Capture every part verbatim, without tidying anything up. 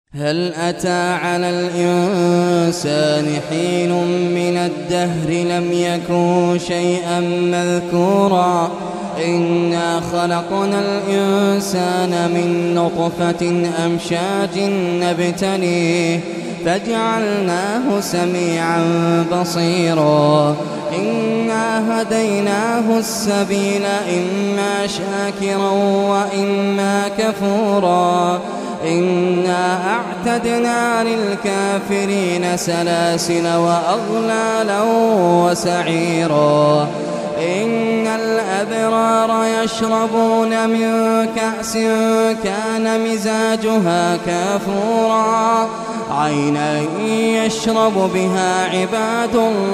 هل أتى على الإنسان حين من الدهر لم يكن شيئا مذكورا إنا خلقنا الإنسان من نطفة أمشاج نبتليه فجعلناه سميعا بصيرا إنا هديناه السبيل إما شاكرا وإما كفورا إنا أعتدنا للكافرين سلاسل وأغلالا وسعيرا إن الأبرار يشربون من كأس كان مزاجها كافورا عينا يشرب بها عباد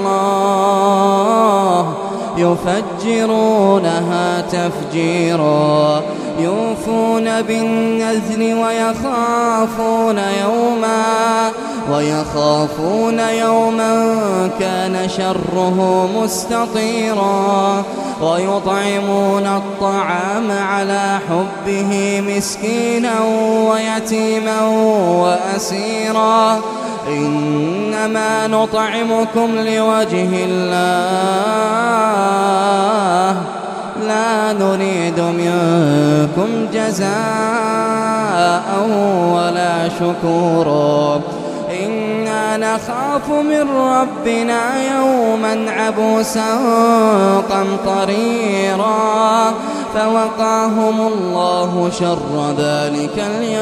الله يفجرونها تفجيرا يوفون بالنذر ويخافون يوما ويخافون يوما كان شره مستطيرا ويطعمون الطعام على حبه مسكينا ويتيما وأسيرا إنما نطعمكم لوجه الله لا نريد منكم جزاء ولا شكورا إنا نخاف من ربنا يوما عبوسا قمطريرا فوقاهم الله شر ذلك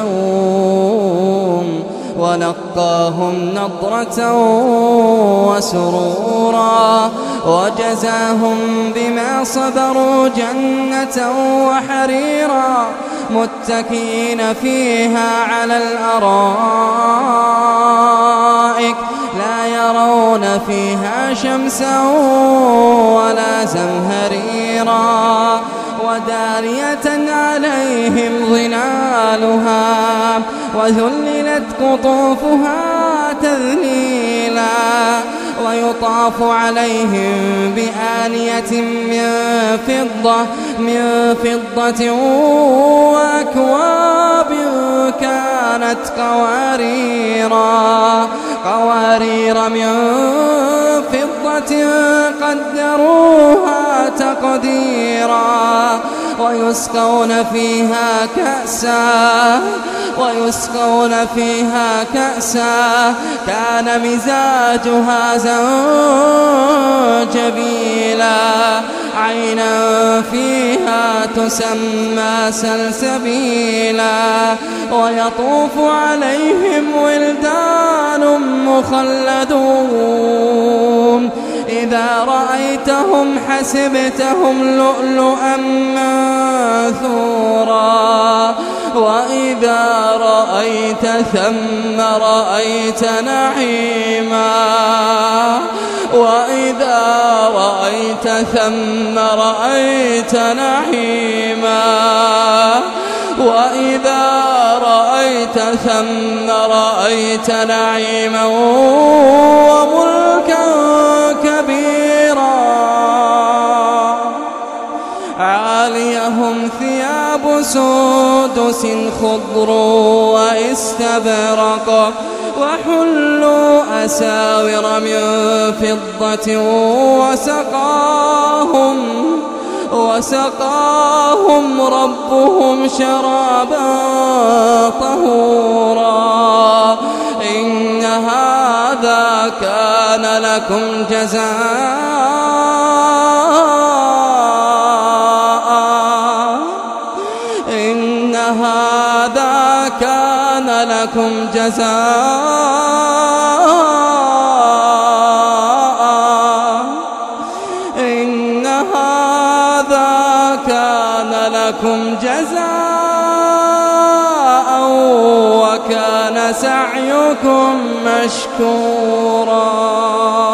اليوم ولقاهم نضرة وسرورا وجزاهم بما صبروا جنة وحريرا متكئين فيها على الأرائك لا يرون فيها شمسا ولا زمهريرا ودارية عليهم ظلالها وذللت قطوفها تذليلا ويطاف عليهم بآنية من فضة من فضة وأكواب كانت قواريرا قوارير من فضة قدروها تقديرا ويسقون فيها كأسا ويسقون فيها كأسا كان مزاجها زنجبيلا عينا فيها تسمى سلسبيلا ويطوف عليهم ولدان مخلدون إذا رأيتهم حسبتهم لؤلؤا منثورا وإذا رأيت ثم رأيت نعيما وإذا رأيت ثم رأيت نعيما وإذا رأيت ثم رأيت نعيما وملكا كبيرا عاليهم ثياب سندس خضر واستبرق وحلوا أساور من فضة وسقاهم وسقاهم ربهم شرابا طهورا إن هذا كان لكم جزاء إن هذا كان لكم جزاء إن هذا كان لكم جزاء وكان سعيكم مشكورا.